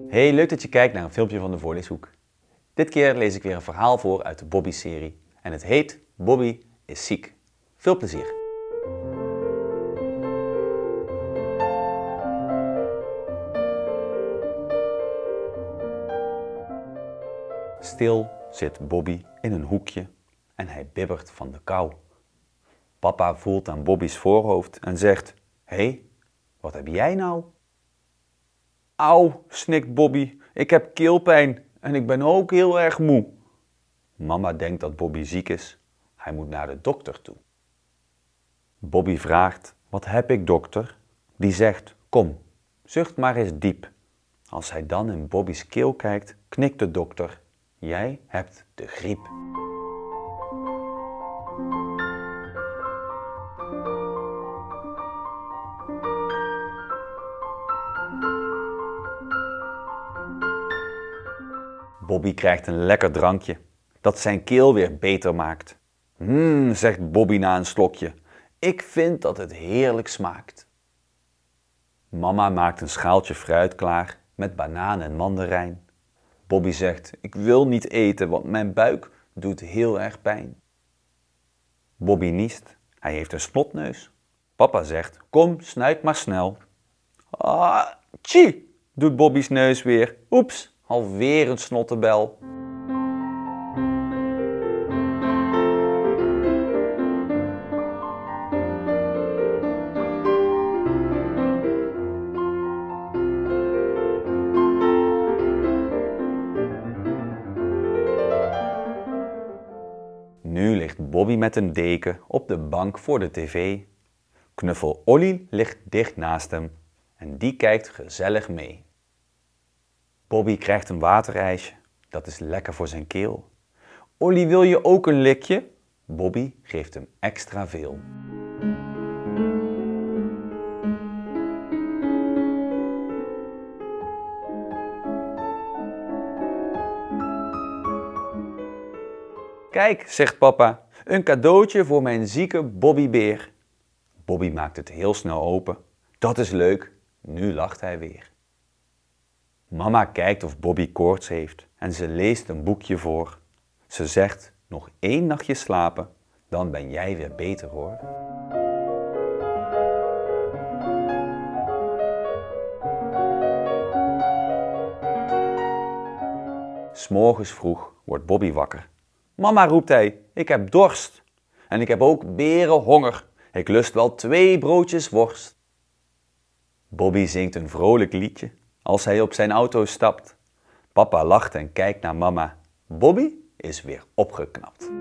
Hey, leuk dat je kijkt naar een filmpje van de Voorleeshoek. Dit keer lees ik weer een verhaal voor uit de Bobby-serie en het heet Bobby is ziek. Veel plezier! Stil zit Bobby in een hoekje en hij bibbert van de kou. Papa voelt aan Bobby's voorhoofd en zegt: Hé, wat heb jij nou? Auw, snikt Bobby, ik heb keelpijn en ik ben ook heel erg moe. Mama denkt dat Bobby ziek is. Hij moet naar de dokter toe. Bobby vraagt: Wat heb ik, dokter? Die zegt: Kom, zucht maar eens diep. Als hij dan in Bobby's keel kijkt, knikt de dokter: Jij hebt de griep. Bobby krijgt een lekker drankje, dat zijn keel weer beter maakt. Zegt Bobby na een slokje, ik vind dat het heerlijk smaakt. Mama maakt een schaaltje fruit klaar met banaan en mandarijn. Bobby zegt, ik wil niet eten, want mijn buik doet heel erg pijn. Bobby niest, hij heeft een snotneus. Papa zegt, kom, snuit maar snel. Tjie, doet Bobby's neus weer. Oeps, alweer een snottebel. Nu ligt Bobby met een deken op de bank voor de tv. Knuffel Olly ligt dicht naast hem en die kijkt gezellig mee. Bobby krijgt een waterijsje, dat is lekker voor zijn keel. Olly, wil je ook een likje? Bobby geeft hem extra veel. Kijk, zegt papa, een cadeautje voor mijn zieke Bobbybeer. Bobby maakt het heel snel open. Dat is leuk, nu lacht hij weer. Mama kijkt of Bobby koorts heeft en ze leest een boekje voor. Ze zegt, nog 1 nachtje slapen, dan ben jij weer beter hoor. 's Morgens vroeg wordt Bobby wakker. Mama, roept hij, ik heb dorst. En ik heb ook berenhonger. Ik lust wel 2 broodjes worst. Bobby zingt een vrolijk liedje als hij op zijn auto stapt. Papa lacht en kijkt naar mama. Bobby is weer opgeknapt.